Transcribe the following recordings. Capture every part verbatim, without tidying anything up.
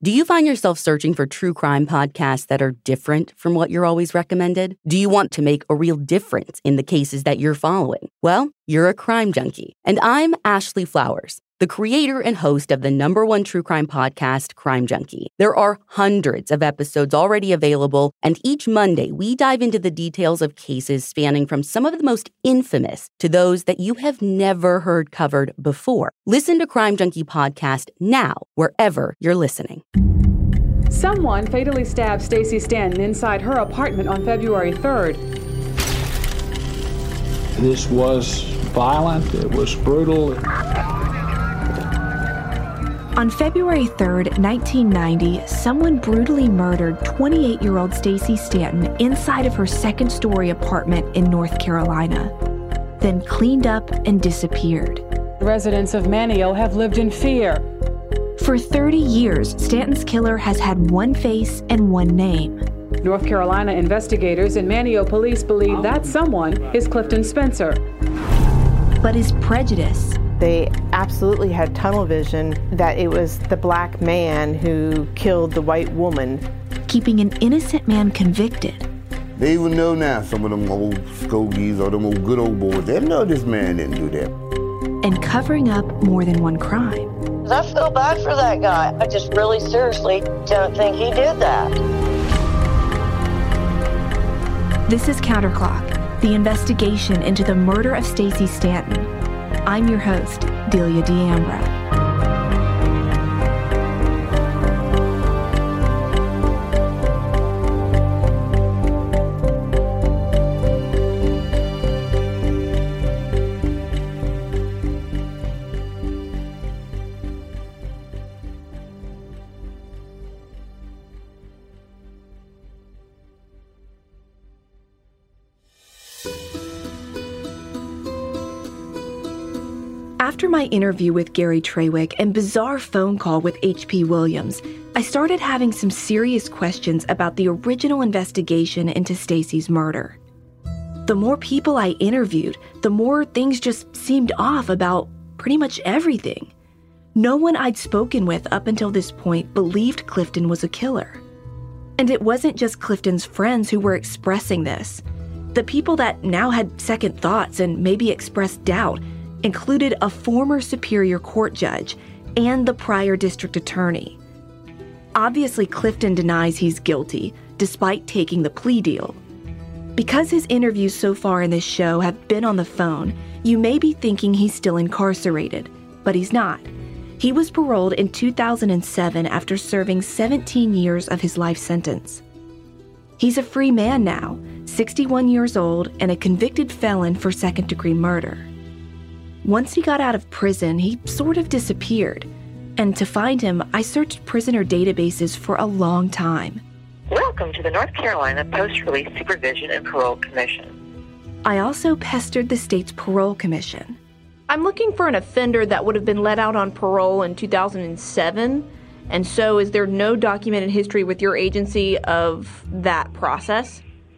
Do you find yourself searching for true crime podcasts that are different from what you're always recommended? Do you want to make a real difference in the cases that you're following? Well, you're a crime junkie. And I'm Ashley Flowers, the creator and host of the number one true crime podcast, Crime Junkie. There are hundreds of episodes already available, and each Monday we dive into the details of cases spanning from some of the most infamous to those that you have never heard covered before. Listen to Crime Junkie Podcast now, wherever you're listening. Someone fatally stabbed Stacey Stanton inside her apartment on February third. This was violent. It was brutal. On February third, nineteen ninety, someone brutally murdered twenty-eight-year-old Stacey Stanton inside of her second-story apartment in North Carolina, then cleaned up and disappeared. Residents of Manteo have lived in fear. For thirty years, Stanton's killer has had one face and one name. North Carolina investigators and Manteo police believe that someone is Clifton Spencer. But his prejudice... They absolutely had tunnel vision that it was the black man who killed the white woman. Keeping an innocent man convicted. They even know now, some of them old scogies or them old good old boys, they know this man didn't do that. And covering up more than one crime. I feel bad for that guy. I just really seriously don't think he did that. This is Counterclock, the investigation into the murder of Stacey Stanton. I'm your host, Delia D'Ambra. After my interview with Gary Trawick and bizarre phone call with H P Williams, I started having some serious questions about the original investigation into Stacey's murder. The more people I interviewed, the more things just seemed off about pretty much everything. No one I'd spoken with up until this point believed Clifton was a killer. And it wasn't just Clifton's friends who were expressing this. The people that now had second thoughts and maybe expressed doubt included a former Superior Court judge and the prior district attorney. Obviously, Clifton denies he's guilty, despite taking the plea deal. Because his interviews so far in this show have been on the phone, you may be thinking he's still incarcerated, but he's not. He was paroled in two thousand seven after serving seventeen years of his life sentence. He's a free man now, sixty-one years old, and a convicted felon for second-degree murder. Once he got out of prison, he sort of disappeared. And to find him, I searched prisoner databases for a long time. Welcome to the North Carolina Post-Release Supervision and Parole Commission. I also pestered the state's parole commission. I'm looking for an offender that would have been let out on parole in two thousand seven. And so is there no documented history with your agency of that process?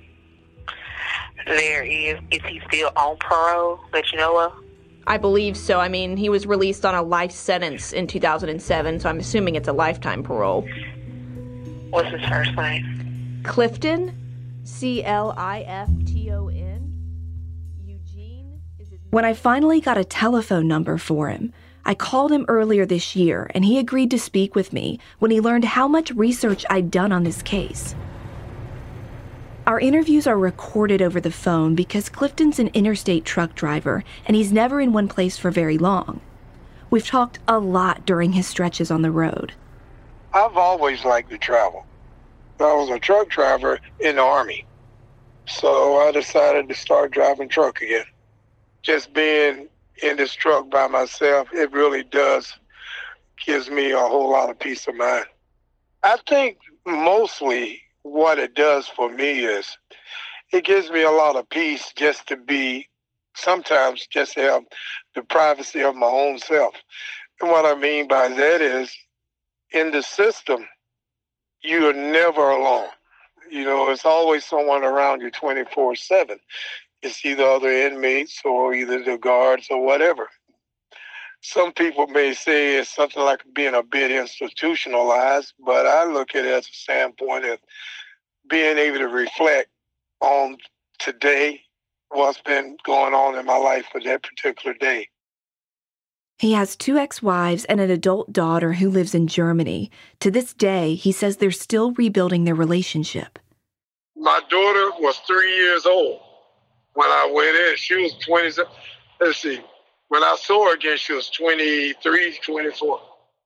There is. Is he still on parole that you know of? I believe so. I mean, he was released on a life sentence in two thousand seven, so I'm assuming it's a lifetime parole. What's his first name? Clifton, C L I F T O N. Eugene is his... When I finally got a telephone number for him, I called him earlier this year, and he agreed to speak with me when he learned how much research I'd done on this case. Our interviews are recorded over the phone because Clifton's an interstate truck driver, and he's never in one place for very long. We've talked a lot during his stretches on the road. I've always liked to travel. I was a truck driver in the Army, so I decided to start driving truck again. Just being in this truck by myself, it really does gives me a whole lot of peace of mind. I think mostly what it does for me is it gives me a lot of peace just to be, sometimes just to have the privacy of my own self. And what I mean by that is, in the system, you are never alone. You know, it's always someone around you twenty-four seven. It's either other inmates or either the guards or whatever. some people may say it's something like being a bit institutionalized, but I look at it as a standpoint of being able to reflect on today, what's been going on in my life for that particular day. He has two ex-wives and an adult daughter who lives in Germany. To this day, he says they're still rebuilding their relationship. My daughter was three years old when I went in. She was twenty. Let's see. When I saw her again, she was twenty-three, twenty-four.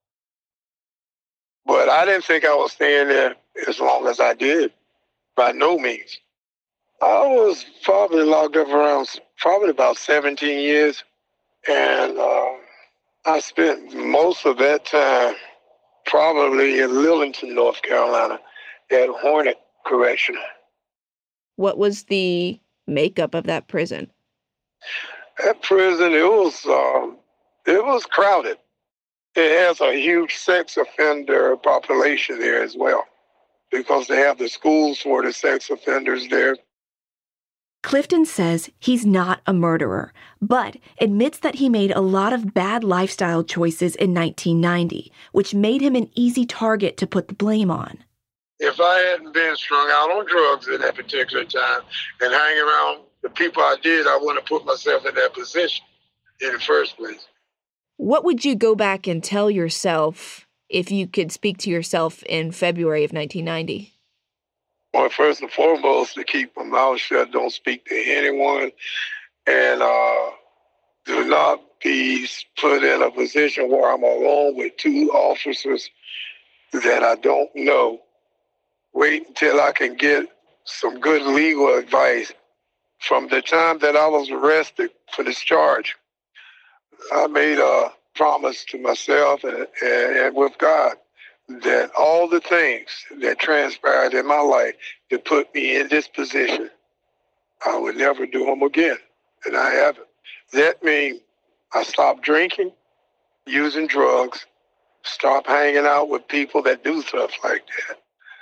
But I didn't think I was staying there as long as I did, by no means. I was probably locked up around probably about seventeen years, and uh, I spent most of that time probably in Lillington, North Carolina, at Hornet Correctional. What was the makeup of that prison? That prison, it was um, it was crowded. It has a huge sex offender population there as well, because they have the schools for the sex offenders there. Clifton says he's not a murderer, but admits that he made a lot of bad lifestyle choices in nineteen ninety, which made him an easy target to put the blame on. If I hadn't been strung out on drugs at that particular time and hanging around the people I did, I wouldn't have put myself in that position in the first place. What would you go back and tell yourself if you could speak to yourself in February of nineteen ninety? Well, first and foremost, to keep my mouth shut, don't speak to anyone, and uh, do not be put in a position where I'm alone with two officers that I don't know. Wait until I can get some good legal advice. From the time that I was arrested for this charge, I made a promise to myself and, and, and with God that all the things that transpired in my life that put me in this position, I would never do them again, and I haven't. That means I stopped drinking, using drugs, stop hanging out with people that do stuff like that,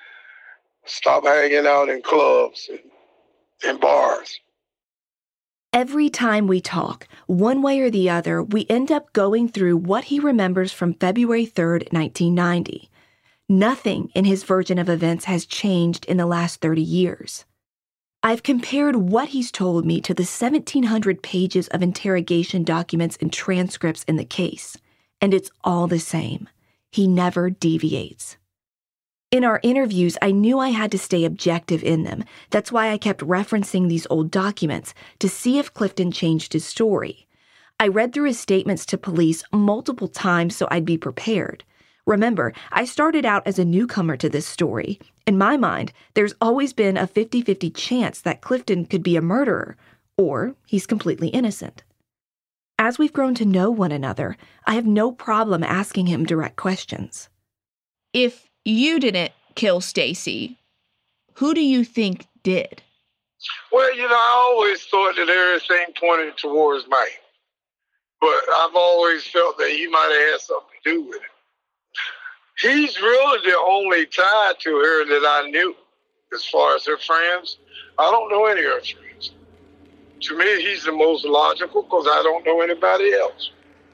stop hanging out in clubs and, and bars. Every time we talk, one way or the other, we end up going through what he remembers from February third, nineteen ninety. Nothing in his version of events has changed in the last thirty years. I've compared what he's told me to the seventeen hundred pages of interrogation documents and transcripts in the case, and it's all the same. He never deviates. In our interviews, I knew I had to stay objective in them. That's why I kept referencing these old documents to see if Clifton changed his story. I read through his statements to police multiple times so I'd be prepared. Remember, I started out as a newcomer to this story. In my mind, there's always been a fifty-fifty chance that Clifton could be a murderer, or he's completely innocent. As we've grown to know one another, I have no problem asking him direct questions. If you didn't kill Stacy, who do you think did? Well, you know, I always thought that everything pointed towards Mike. But I've always felt that he might have had something to do with it. He's really the only tie to her that I knew. As far as her friends, I don't know any of her friends. To me, he's the most logical because I don't know anybody else.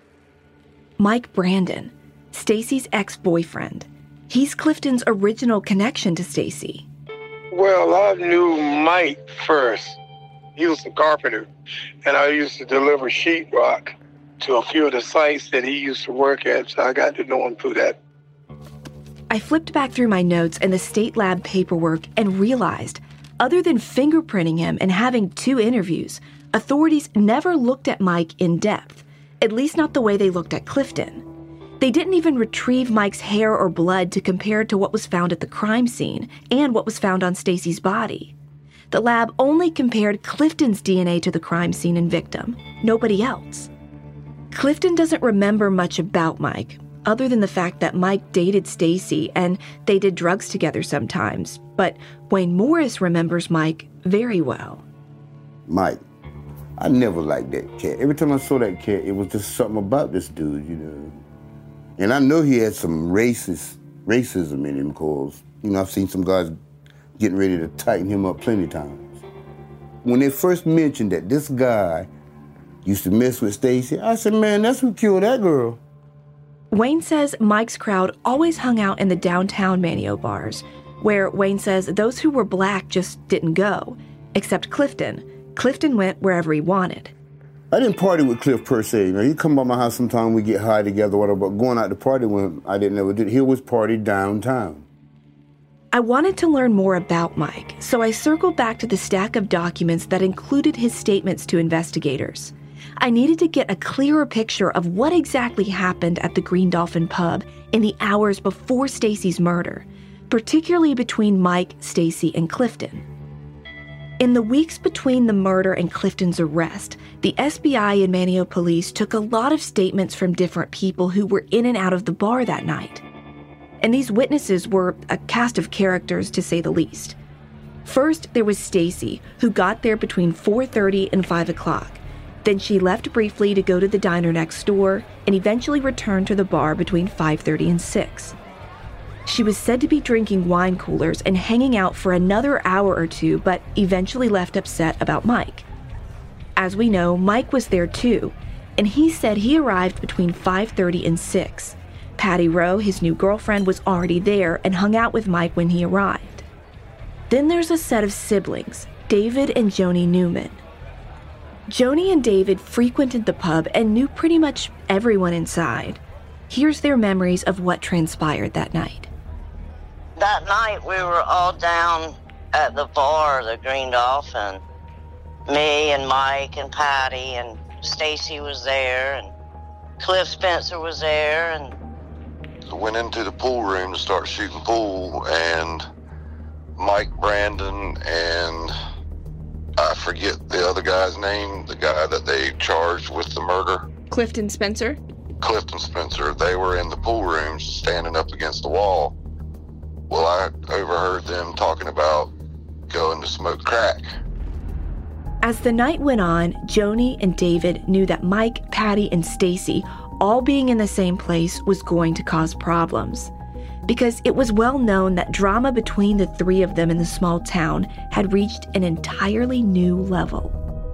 Mike Brandon, Stacy's ex-boyfriend. He's Clifton's original connection to Stacy. Well, I knew Mike first. He was a carpenter, and I used to deliver sheetrock to a few of the sites that he used to work at, so I got to know him through that. I flipped back through my notes and the state lab paperwork and realized, other than fingerprinting him and having two interviews, authorities never looked at Mike in depth, at least not the way they looked at Clifton. They didn't even retrieve Mike's hair or blood to compare to what was found at the crime scene and what was found on Stacy's body. The lab only compared Clifton's D N A to the crime scene and victim, nobody else. Clifton doesn't remember much about Mike, other than the fact that Mike dated Stacy and they did drugs together sometimes, but Wayne Morris remembers Mike very well. Mike, I never liked that cat. Every time I saw that cat, it was just something about this dude, you know. And I know he had some racist racism in him because, you know, I've seen some guys getting ready to tighten him up plenty of times. When they first mentioned that this guy used to mess with Stacy. I said, man, that's who killed that girl. Wayne says Mike's crowd always hung out in the downtown Manteo bars, where Wayne says those who were black just didn't go, except Clifton. Clifton went wherever he wanted. I didn't party with Cliff per se. You know, he'd come by my house sometime, we get high together, whatever, but going out to party with him, I didn't ever do. He always partied downtown. I wanted to learn more about Mike, so I circled back to the stack of documents that included his statements to investigators. I needed to get a clearer picture of what exactly happened at the Green Dolphin pub in the hours before Stacy's murder, particularly between Mike, Stacy, and Clifton. In the weeks between the murder and Clifton's arrest, the S B I and Manteo police took a lot of statements from different people who were in and out of the bar that night. And these witnesses were a cast of characters, to say the least. First, there was Stacy, who got there between four thirty and five o'clock. Then she left briefly to go to the diner next door and eventually returned to the bar between five thirty and six. She was said to be drinking wine coolers and hanging out for another hour or two, but eventually left upset about Mike. As we know, Mike was there too, and he said he arrived between five thirty and six. Patty Rowe, his new girlfriend, was already there and hung out with Mike when he arrived. Then there's a set of siblings, David and Joni Newman. Joni and David frequented the pub and knew pretty much everyone inside. Here's their memories of what transpired that night. That night we were all down at the bar, the Green Dolphin. Me and Mike and Patty and Stacy was there and Cliff Spencer was there, and went into the pool room to start shooting pool, and Mike Brandon and I forget the other guy's name, the guy that they charged with the murder. Clifton Spencer? Clifton Spencer. They were in the pool room standing up against the wall. Well, I overheard them talking about going to smoke crack. As the night went on, Joni and David knew that Mike, Patty, and Stacy all being in the same place was going to cause problems, because it was well known that drama between the three of them in the small town had reached an entirely new level.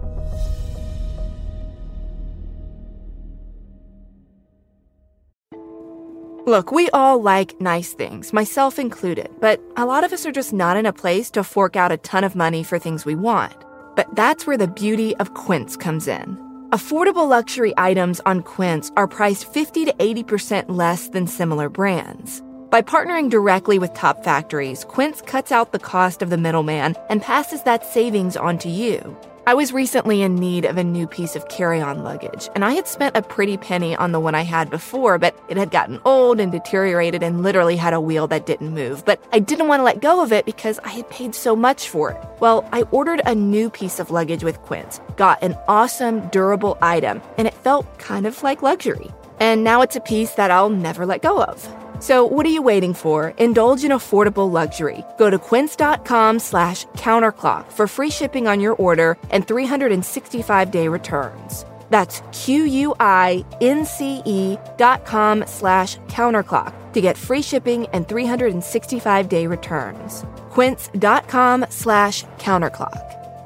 Look, we all like nice things, myself included, but a lot of us are just not in a place to fork out a ton of money for things we want. But that's where the beauty of Quince comes in. Affordable luxury items on Quince are priced fifty to eighty percent less than similar brands. By partnering directly with top factories, Quince cuts out the cost of the middleman and passes that savings on to you. I was recently in need of a new piece of carry-on luggage, and I had spent a pretty penny on the one I had before, but it had gotten old and deteriorated and literally had a wheel that didn't move. But I didn't want to let go of it because I had paid so much for it. Well, I ordered a new piece of luggage with Quince, got an awesome, durable item, and it felt kind of like luxury. And now it's a piece that I'll never let go of. So what are you waiting for? Indulge in affordable luxury. Go to quince.com slash counterclock for free shipping on your order and three hundred sixty-five day returns. That's Q-U-I-N-C-E dot com slash counterclock to get free shipping and three hundred sixty-five day returns. Quince.com slash counterclock.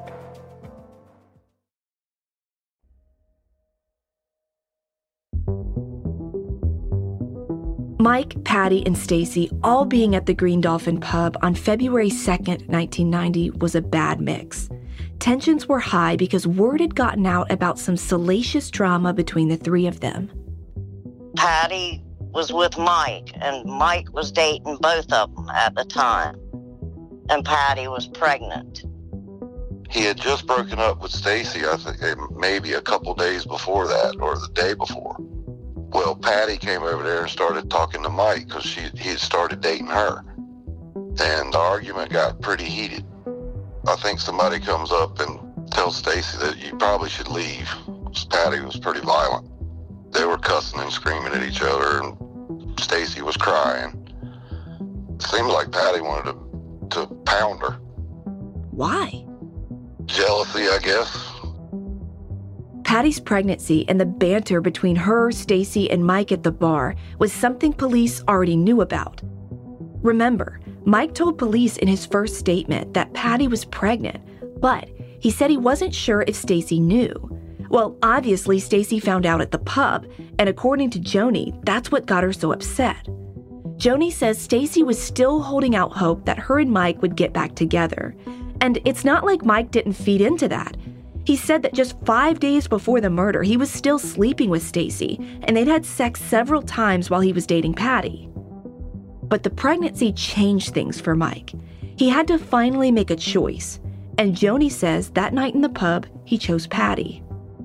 Mike, Patty, and Stacy all being at the Green Dolphin pub on February second, nineteen ninety was a bad mix. Tensions were high because word had gotten out about some salacious drama between the three of them. Patty was with Mike, and Mike was dating both of them at the time. And Patty was pregnant. He had just broken up with Stacy, I think maybe a couple days before that, or the day before. Well, Patty came over there and started talking to Mike because she he had started dating her. And the argument got pretty heated. I think somebody comes up and tells Stacy that you probably should leave. Patty was pretty violent. They were cussing and screaming at each other, and Stacy was crying. It seemed like Patty wanted to, to pound her. Why? Jealousy, I guess. Patty's pregnancy and the banter between her, Stacy, and Mike at the bar was something police already knew about. Remember, Mike told police in his first statement that Patty was pregnant, but he said he wasn't sure if Stacy knew. Well, obviously, Stacy found out at the pub, and according to Joni, that's what got her so upset. Joni says Stacy was still holding out hope that her and Mike would get back together. And it's not like Mike didn't feed into that. He said that just five days before the murder, he was still sleeping with Stacy, and they'd had sex several times while he was dating Patty. But the pregnancy changed things for Mike. He had to finally make a choice, and Joni says that night in the pub, he chose Patty.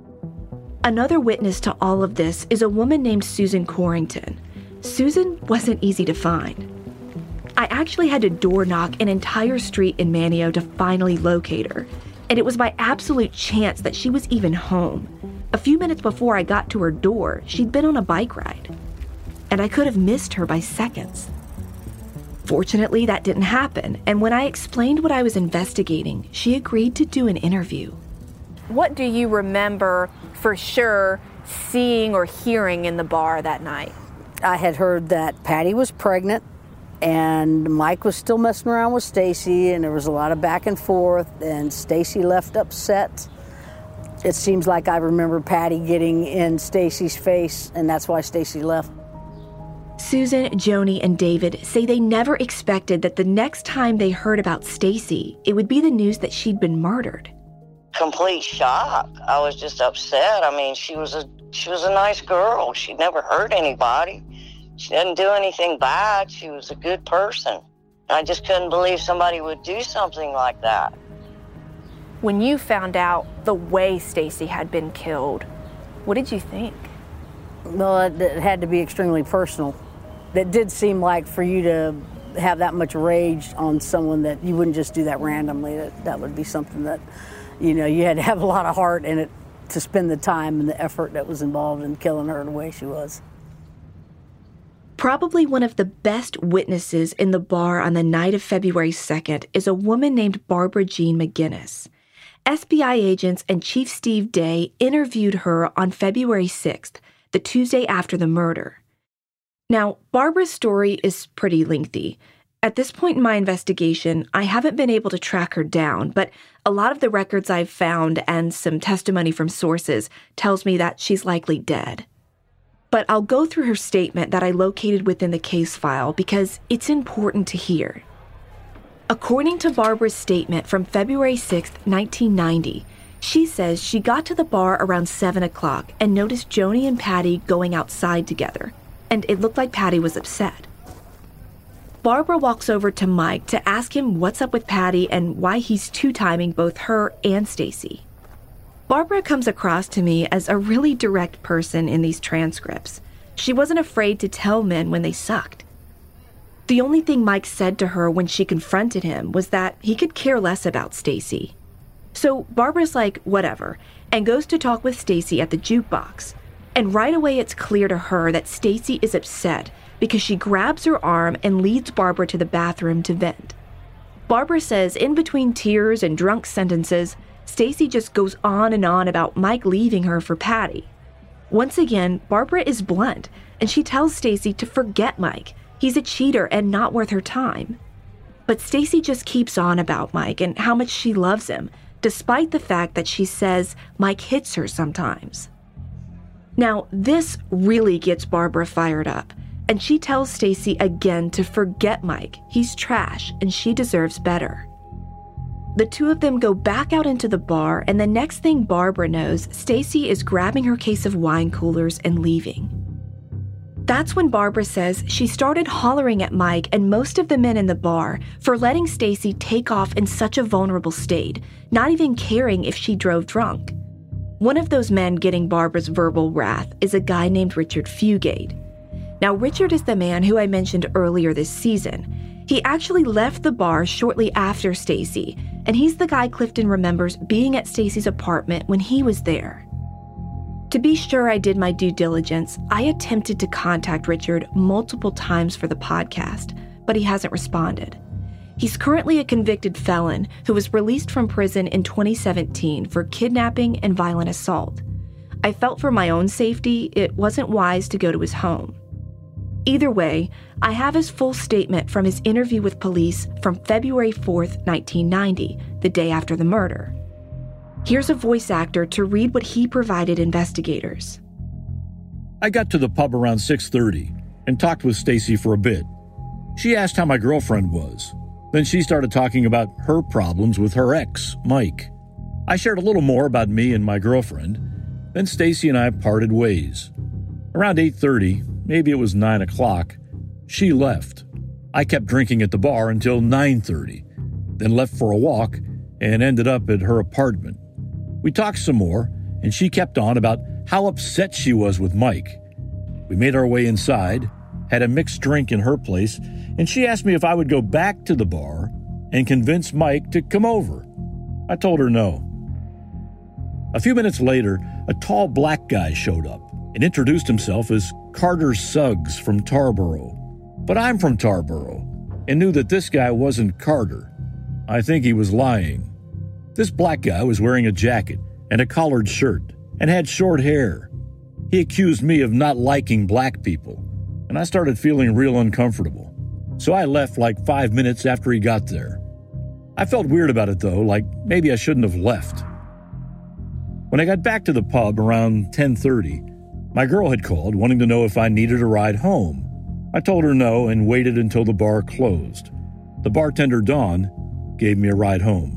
Another witness to all of this is a woman named Susan Corrington. Susan wasn't easy to find. I actually had to door knock an entire street in Manteo to finally locate her, and it was by absolute chance that she was even home. A few minutes before I got to her door, she'd been on a bike ride, and I could have missed her by seconds. Fortunately, that didn't happen, and when I explained what I was investigating, she agreed to do an interview. What do you remember for sure seeing or hearing in the bar that night? I had heard that Patty was pregnant and Mike was still messing around with Stacy, and there was a lot of back and forth, and Stacy left upset. It seems like I remember Patty getting in Stacy's face, and that's why Stacy left. Susan, Joni, and David say they never expected that the next time they heard about Stacy, it would be the news that she'd been murdered. Complete shock. I was just upset. I mean, she was a she was a nice girl. She never hurt anybody. She didn't do anything bad. She was a good person. I just couldn't believe somebody would do something like that. When you found out the way Stacy had been killed, what did you think? Well, it, it had to be extremely personal. It did seem like for you to have that much rage on someone that you wouldn't just do that randomly. That, that would be something that, you know, you had to have a lot of heart in it to spend the time and the effort that was involved in killing her the way she was. Probably one of the best witnesses in the bar on the night of February second is a woman named Barbara Jean McGinnis. F B I agents and Chief Steve Day interviewed her on February sixth, the Tuesday after the murder. Now, Barbara's story is pretty lengthy. At this point in my investigation, I haven't been able to track her down, but a lot of the records I've found and some testimony from sources tells me that she's likely dead. But I'll go through her statement that I located within the case file because it's important to hear. According to Barbara's statement from February sixth, nineteen ninety, she says she got to the bar around seven o'clock and noticed Joni and Patty going outside together, and it looked like Patty was upset. Barbara walks over to Mike to ask him what's up with Patty and why he's two-timing both her and Stacy. Barbara comes across to me as a really direct person in these transcripts. She wasn't afraid to tell men when they sucked. The only thing Mike said to her when she confronted him was that he could care less about Stacy. So Barbara's like, whatever, and goes to talk with Stacy at the jukebox. And right away it's clear to her that Stacy is upset because she grabs her arm and leads Barbara to the bathroom to vent. Barbara says in between tears and drunk sentences, Stacy just goes on and on about Mike leaving her for Patty. Once again, Barbara is blunt, and she tells Stacy to forget Mike. He's a cheater and not worth her time. But Stacy just keeps on about Mike and how much she loves him, despite the fact that she says Mike hits her sometimes. Now, this really gets Barbara fired up, and she tells Stacy again to forget Mike. He's trash, and she deserves better. The two of them go back out into the bar, and the next thing Barbara knows, Stacy is grabbing her case of wine coolers and leaving. That's when Barbara says she started hollering at Mike and most of the men in the bar for letting Stacy take off in such a vulnerable state, not even caring if she drove drunk. One of those men getting Barbara's verbal wrath is a guy named Richard Fugate. Now, Richard is the man who I mentioned earlier this season. He actually left the bar shortly after Stacy, and he's the guy Clifton remembers being at Stacy's apartment when he was there. To be sure I did my due diligence, I attempted to contact Richard multiple times for the podcast, but he hasn't responded. He's currently a convicted felon who was released from prison in twenty seventeen for kidnapping and violent assault. I felt for my own safety, it wasn't wise to go to his home. Either way, I have his full statement from his interview with police from February fourth, nineteen ninety, the day after the murder. Here's a voice actor to read what he provided investigators. I got to the pub around six thirty and talked with Stacy for a bit. She asked how my girlfriend was. Then she started talking about her problems with her ex, Mike. I shared a little more about me and my girlfriend. Then Stacy and I parted ways. Around eight thirty, maybe it was nine o'clock, she left. I kept drinking at the bar until nine thirty, then left for a walk and ended up at her apartment. We talked some more, and she kept on about how upset she was with Mike. We made our way inside, had a mixed drink in her place, and she asked me if I would go back to the bar and convince Mike to come over. I told her no. A few minutes later, a tall black guy showed up and introduced himself as Carter Suggs from Tarboro. But I'm from Tarboro and knew that this guy wasn't Carter. I think he was lying. This black guy was wearing a jacket and a collared shirt and had short hair. He accused me of not liking black people, and I started feeling real uncomfortable. So I left like five minutes after he got there. I felt weird about it though, like maybe I shouldn't have left. When I got back to the pub around ten thirty, my girl had called wanting to know if I needed a ride home. I told her no and waited until the bar closed. The bartender, Dawn, gave me a ride home.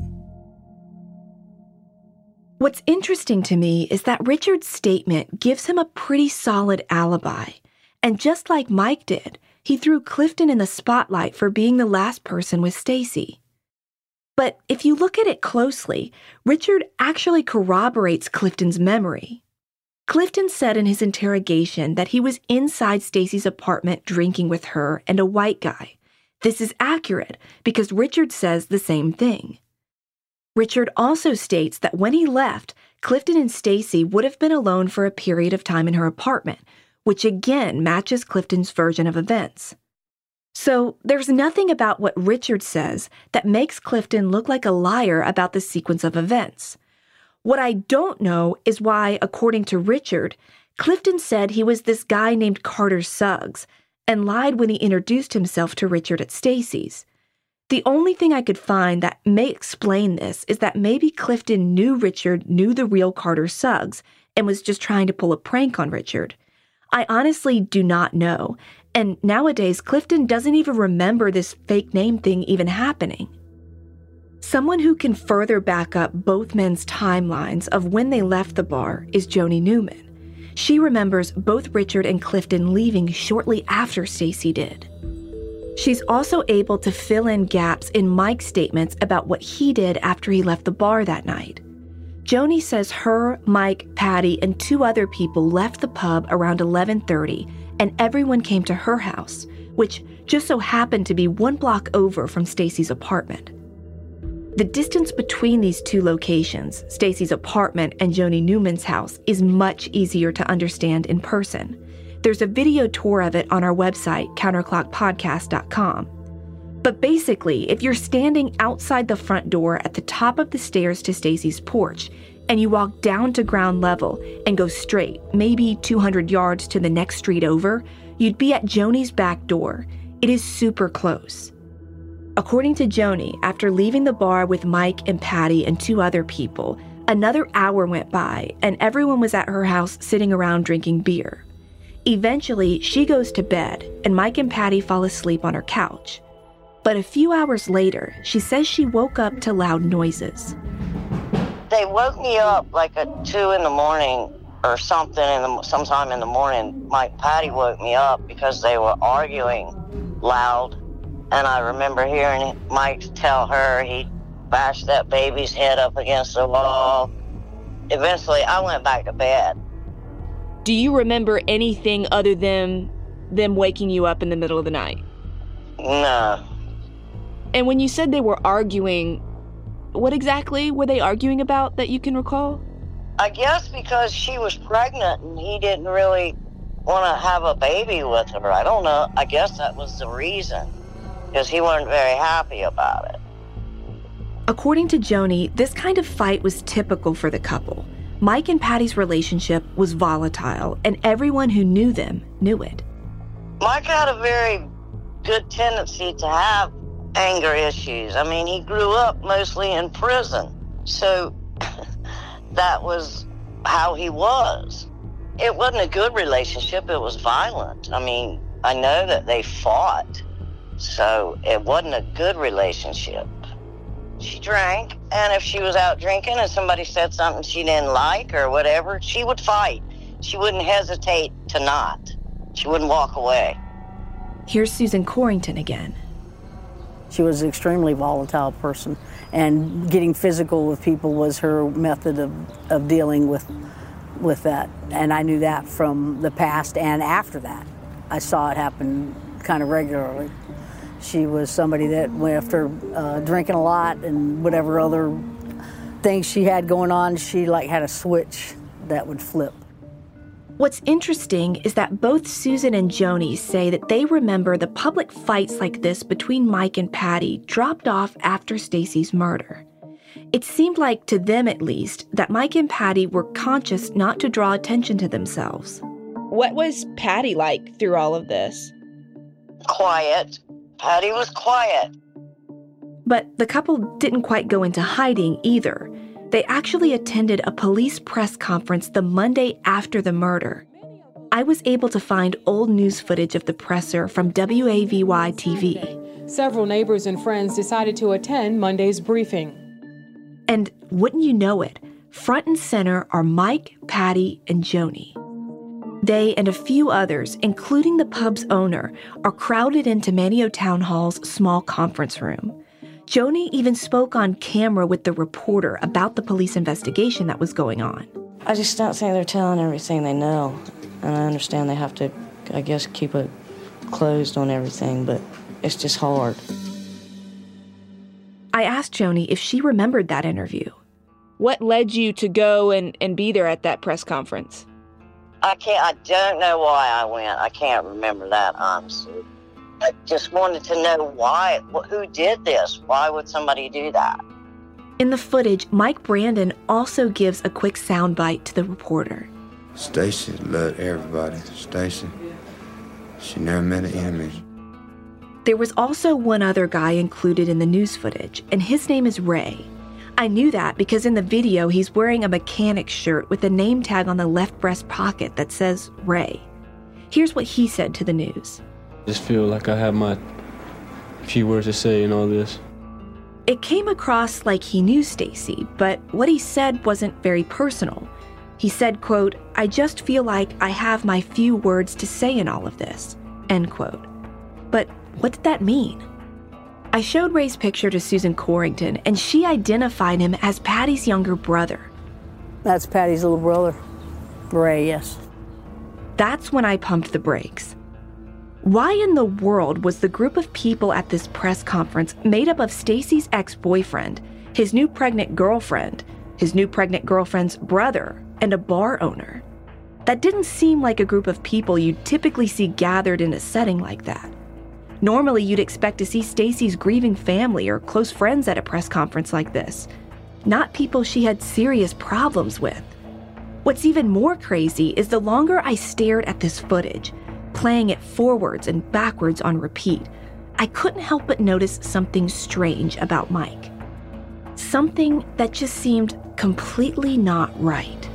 What's interesting to me is that Richard's statement gives him a pretty solid alibi. And just like Mike did, he threw Clifton in the spotlight for being the last person with Stacy. But if you look at it closely, Richard actually corroborates Clifton's memory. Clifton said in his interrogation that he was inside Stacy's apartment drinking with her and a white guy. This is accurate because Richard says the same thing. Richard also states that when he left, Clifton and Stacy would have been alone for a period of time in her apartment, which again matches Clifton's version of events. So there's nothing about what Richard says that makes Clifton look like a liar about the sequence of events. What I don't know is why, according to Richard, Clifton said he was this guy named Carter Suggs and lied when he introduced himself to Richard at Stacy's. The only thing I could find that may explain this is that maybe Clifton knew Richard knew the real Carter Suggs and was just trying to pull a prank on Richard. I honestly do not know, and nowadays Clifton doesn't even remember this fake name thing even happening. Someone who can further back up both men's timelines of when they left the bar is Joni Newman. She remembers both Richard and Clifton leaving shortly after Stacy did. She's also able to fill in gaps in Mike's statements about what he did after he left the bar that night. Joni says her, Mike, Patty, and two other people left the pub around eleven thirty, and everyone came to her house, which just so happened to be one block over from Stacy's apartment. The distance between these two locations, Stacy's apartment and Joni Newman's house, is much easier to understand in person. There's a video tour of it on our website, counterclock podcast dot com. But basically, if you're standing outside the front door at the top of the stairs to Stacy's porch, and you walk down to ground level and go straight, maybe two hundred yards to the next street over, you'd be at Joni's back door. It is super close. According to Joni, after leaving the bar with Mike and Patty and two other people, another hour went by and everyone was at her house sitting around drinking beer. Eventually, she goes to bed and Mike and Patty fall asleep on her couch. But a few hours later, she says she woke up to loud noises. They woke me up like at two in the morning or something, in the, sometime in the morning. Mike Patty woke me up because they were arguing loud. And I remember hearing Mike tell her he bashed that baby's head up against the wall. Eventually, I went back to bed. Do you remember anything other than them waking you up in the middle of the night? No. And when you said they were arguing, what exactly were they arguing about that you can recall? I guess because she was pregnant and he didn't really want to have a baby with her. I don't know. I guess that was the reason, because he wasn't very happy about it. According to Joni, this kind of fight was typical for the couple. Mike and Patty's relationship was volatile, and everyone who knew them knew it. Mike had a very good tendency to have anger issues. I mean, he grew up mostly in prison. So that was how he was. It wasn't a good relationship. It was violent. I mean, I know that they fought, so it wasn't a good relationship. She drank, and if she was out drinking and somebody said something she didn't like or whatever, she would fight. She wouldn't hesitate to not. She wouldn't walk away. Here's Susan Corrington again. She was an extremely volatile person, and getting physical with people was her method of, of dealing with with that. And I knew that from the past and after that. I saw it happen kind of regularly. She was somebody that went after uh, drinking a lot and whatever other things she had going on, she like had a switch that would flip. What's interesting is that both Susan and Joni say that they remember the public fights like this between Mike and Patty dropped off after Stacy's murder. It seemed like, to them at least, that Mike and Patty were conscious not to draw attention to themselves. What was Patty like through all of this? Quiet. Patty was quiet. But the couple didn't quite go into hiding either. They actually attended a police press conference the Monday after the murder. I was able to find old news footage of the presser from W A V Y T V. Several neighbors and friends decided to attend Monday's briefing. And wouldn't you know it, front and center are Mike, Patty, and Joni. They and a few others, including the pub's owner, are crowded into Manteo Town Hall's small conference room. Joni even spoke on camera with the reporter about the police investigation that was going on. I just don't think they're telling everything they know. And I understand they have to, I guess, keep it closed on everything, but it's just hard. I asked Joni if she remembered that interview. What led you to go and, and be there at that press conference? I can't, I don't know why I went. I can't remember that, honestly. I just wanted to know why, who did this? Why would somebody do that? In the footage, Mike Brandon also gives a quick soundbite to the reporter. Stacy loved everybody. Stacy, she never met an enemy. There was also one other guy included in the news footage, and his name is Ray. I knew that because in the video, he's wearing a mechanic shirt with a name tag on the left breast pocket that says Ray. Here's what he said to the news. I just feel like I have my few words to say in all this. It came across like he knew Stacy, but what he said wasn't very personal. He said, quote, "I just feel like I have my few words to say in all of this," end quote. But what did that mean? I showed Ray's picture to Susan Corrington, and she identified him as Patty's younger brother. That's Patty's little brother, Ray, yes. That's when I pumped the brakes. Why in the world was the group of people at this press conference made up of Stacy's ex-boyfriend, his new pregnant girlfriend, his new pregnant girlfriend's brother, and a bar owner? That didn't seem like a group of people you'd typically see gathered in a setting like that. Normally, you'd expect to see Stacy's grieving family or close friends at a press conference like this, not people she had serious problems with. What's even more crazy is the longer I stared at this footage, playing it forwards and backwards on repeat, I couldn't help but notice something strange about Mike. Something that just seemed completely not right.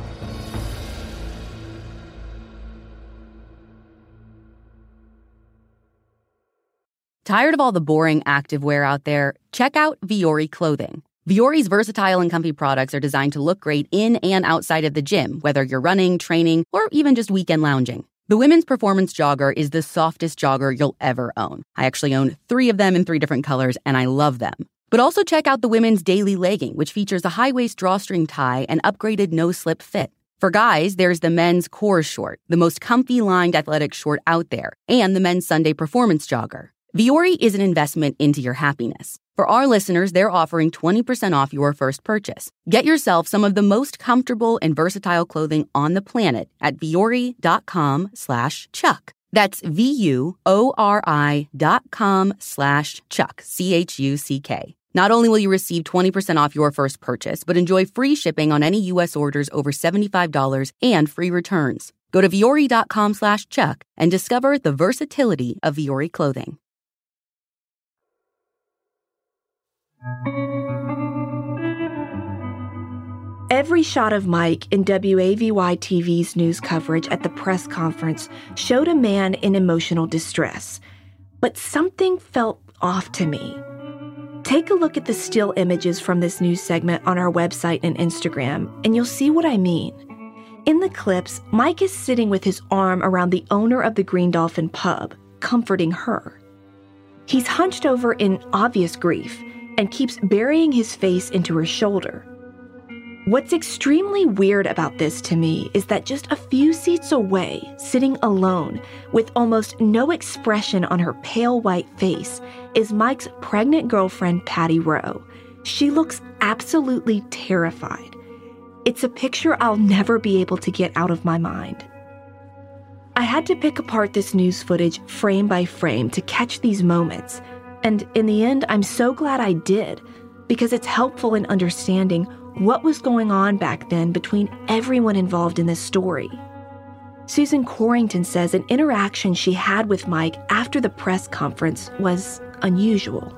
Tired of all the boring activewear out there? Check out Vuori Clothing. Vuori's versatile and comfy products are designed to look great in and outside of the gym, whether you're running, training, or even just weekend lounging. The women's performance jogger is the softest jogger you'll ever own. I actually own three of them in three different colors, and I love them. But also check out the women's daily legging, which features a high-waist drawstring tie and upgraded no-slip fit. For guys, there's the men's core short, the most comfy lined athletic short out there, and the men's Sunday performance jogger. Vuori is an investment into your happiness. For our listeners, they're offering twenty percent off your first purchase. Get yourself some of the most comfortable and versatile clothing on the planet at vuori.com slash Chuck. That's V-U-O-R-I dot com slash Chuck, C H U C K. Not only will you receive twenty percent off your first purchase, but enjoy free shipping on any U S orders over seventy-five dollars and free returns. Go to vuori.com slash Chuck and discover the versatility of Vuori clothing. Every shot of Mike in W A V Y T V's news coverage at the press conference showed a man in emotional distress. But something felt off to me. Take a look at the still images from this news segment on our website and Instagram, and you'll see what I mean. In the clips, Mike is sitting with his arm around the owner of the Green Dolphin pub, comforting her. He's hunched over in obvious grief and keeps burying his face into her shoulder. What's extremely weird about this to me is that just a few seats away, sitting alone, with almost no expression on her pale white face, is Mike's pregnant girlfriend, Patty Rowe. She looks absolutely terrified. It's a picture I'll never be able to get out of my mind. I had to pick apart this news footage frame by frame to catch these moments, and in the end, I'm so glad I did, because it's helpful in understanding what was going on back then between everyone involved in this story. Susan Corrington says an interaction she had with Mike after the press conference was unusual.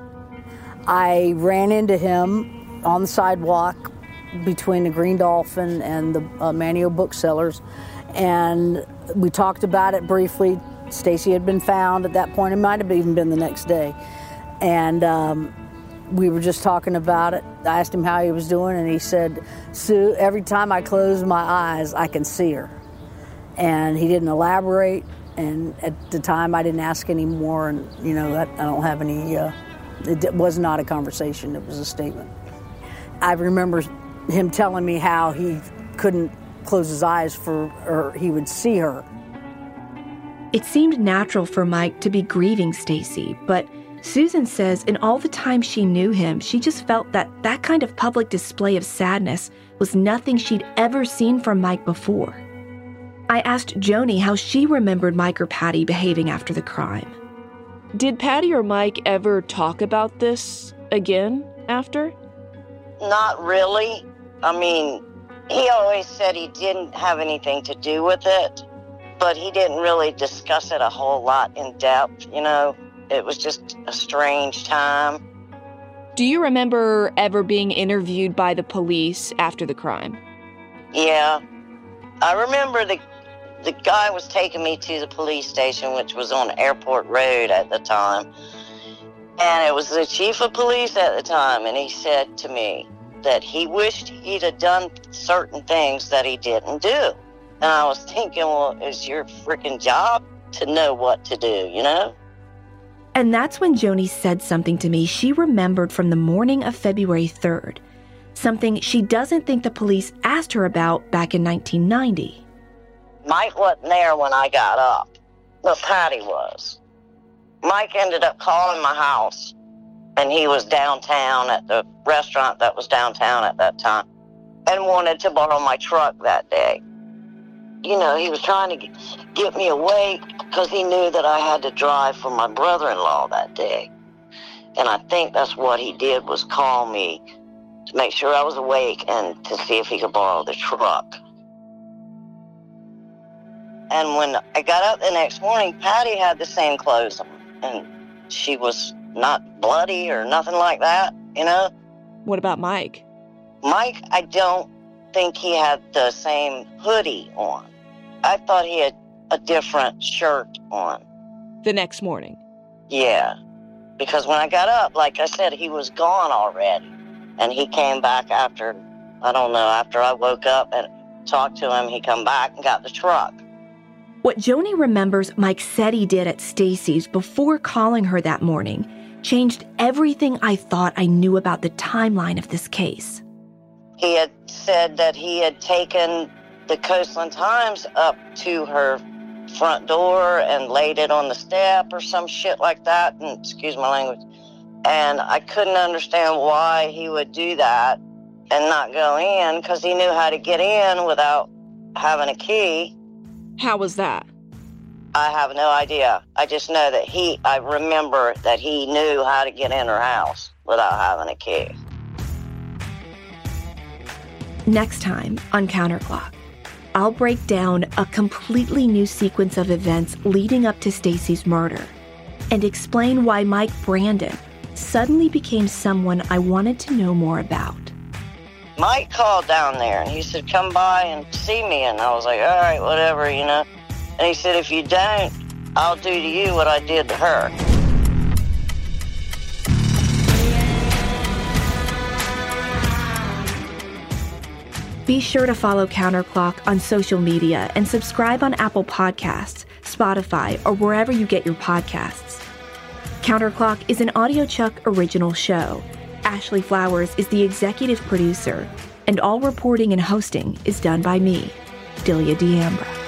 I ran into him on the sidewalk between the Green Dolphin and the uh, Manio booksellers, and we talked about it briefly. Stacy had been found at that point. It might have even been the next day. And um, we were just talking about it. I asked him how he was doing, and he said, Sue, every time I close my eyes, I can see her. And he didn't elaborate, and at the time I didn't ask any more, and, you know, that, I don't have any, uh, it was not a conversation, it was a statement. I remember him telling me how he couldn't close his eyes for her, he would see her. It seemed natural for Mike to be grieving Stacy, but Susan says in all the time she knew him, she just felt that that kind of public display of sadness was nothing she'd ever seen from Mike before. I asked Joni how she remembered Mike or Patty behaving after the crime. Did Patty or Mike ever talk about this again after? Not really. I mean, he always said he didn't have anything to do with it, but he didn't really discuss it a whole lot in depth, you know. It was just a strange time. Do you remember ever being interviewed by the police after the crime? Yeah. I remember the the guy was taking me to the police station, which was on Airport Road at the time. And it was the chief of police at the time, and he said to me that he wished he'd have done certain things that he didn't do. And I was thinking, well, it's your freaking job to know what to do, you know? And that's when Joni said something to me she remembered from the morning of February third, something she doesn't think the police asked her about back in nineteen ninety. Mike wasn't there when I got up, but Patty was. Mike ended up calling my house, and he was downtown at the restaurant that was downtown at that time, and wanted to borrow my truck that day. You know, he was trying to get me awake because he knew that I had to drive for my brother-in-law that day. And I think that's what he did, was call me to make sure I was awake and to see if he could borrow the truck. And when I got up the next morning, Patty had the same clothes on, and she was not bloody or nothing like that, you know? What about Mike? Mike, I don't think he had the same hoodie on. I thought he had a different shirt on. The next morning? Yeah, because when I got up, like I said, he was gone already. And he came back after, I don't know, after I woke up and talked to him, he come back and got the truck. What Joni remembers Mike said he did at Stacy's before calling her that morning changed everything I thought I knew about the timeline of this case. He had said that he had taken the Coastland Times up to her front door and laid it on the step or some shit like that, and excuse my language. And I couldn't understand why he would do that and not go in, because he knew how to get in without having a key. How was that? I have no idea. I just know that he, I remember that he knew how to get in her house without having a key. Next time on Counterclock, I'll break down a completely new sequence of events leading up to Stacy's murder and explain why Mike Brandon suddenly became someone I wanted to know more about. Mike called down there and he said, come by and see me. And I was like, all right, whatever, you know. And he said, if you don't, I'll do to you what I did to her. Be sure to follow Counterclock on social media and subscribe on Apple Podcasts, Spotify, or wherever you get your podcasts. Counterclock is an AudioChuck original show. Ashley Flowers is the executive producer, and all reporting and hosting is done by me, Delia D'Ambra.